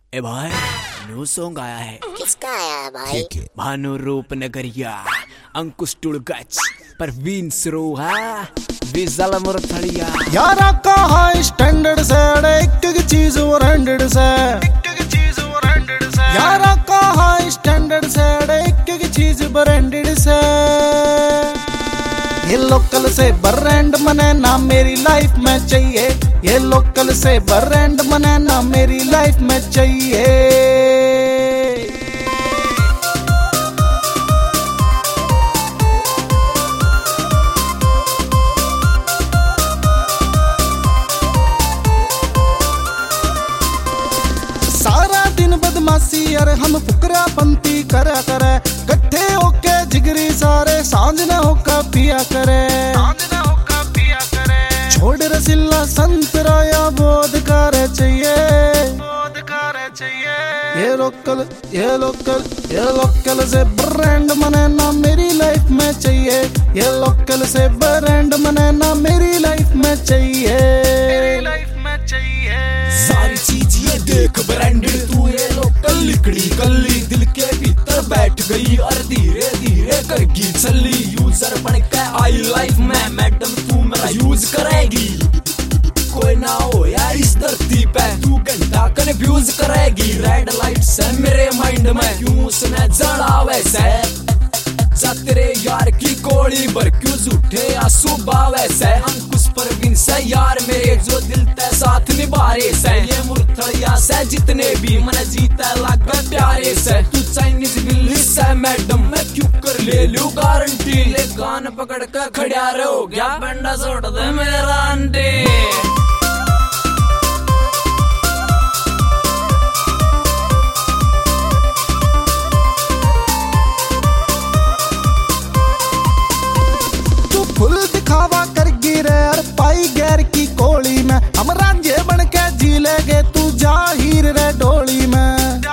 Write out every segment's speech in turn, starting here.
ए भाई new song आया है। किसका आया है भाई? भानु रूप नगरिया, अंकुश टुड़गच, परवीन सरोहा, विजल मुरथड़िया। यारा का हाई स्टैंडर्ड से एक चीज ब्रांडेड से, यारा का हाई स्टैंडर्ड से एक चीज ब्रांडेड से। ये लोकल से ब्रांड मने ना मेरी लाइफ में चाहिए, ये लोकल से ब्रांड मने ना मेरी लाइफ में चाहिए। सारा दिन बदमाशी यार हम फुकरा पंती करा करे, कट्ठे होके जिगरी सारे सांझ न होका पिया करे। छोड़ रसीला संतरा या बोधकार चाहिए, ये लोकल ये लोकल ये लोकल से ब्रांड मने ना मेरी लाइफ में चाहिए, ये लोकल से ब्रांड मने ना मेरी लाइफ में चाहिए। सारी चीज ये देख ब्रांडेड, तू ये लोकल लिकड़ी कल्ली दिल के भीतर बैठ गई और धीरे धीरे करगी चली। यूजर बन के आई लाइफ में मैडम तू मेरा यूज करेगी। कोई ना हो यार इस धरती पे तू घंटा कंफ्यूज करेगी। रेड लाइट से मेरे माइंड में क्यों उसने जड़ा वैसे, जा तेरे यार की कोड़ी भर क्यों झूठे आंसू बावे से। अंकुश परवीन से यार मेरे जो दिल ते साथ निभारे से, ये मुरथड़िया से जितने भी मन जीता लगा प्यारे से। तू चाइनीज बिल्ली से मैडम मैं क्यों कर ले लूं गारंटी, ले कान पकड़ कर खड़ा रहो गया बंडा छोड़ दे मेरा आंटी। फुल दिखावा कर गिरे और पाई गैर की कोली में, हम रांझे बन के जी लेगे तू जाहिर रे डोली में।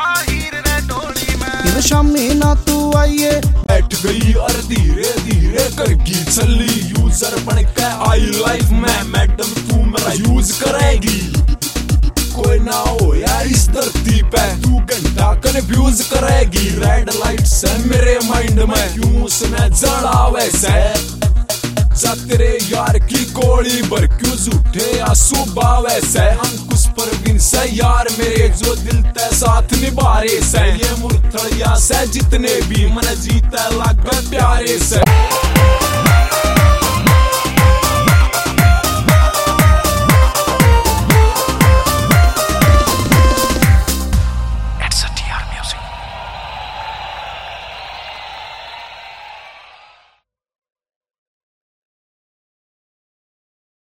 इन शामी ना तू आइए बैठ गई और धीरे धीरे करगी चली। यूजर बन के आई लाइफ में मैडम तू मेरा यूज करेगी। कोई ना हो यार इस धरती पे तू घंटा कंफ्यूज करेगी। रेड लाइट से मेरे माइंड में क्यों उसने जड़ा वैसे, जा तेरे यार की कोड़ी भर क्यों झूठे आंसू बावे से। अंकुश परवीन से यार मेरे जो दिल ते साथ निभारे से, ये मुरथड़िया से जितने भी मन जीता लगा प्यारे से।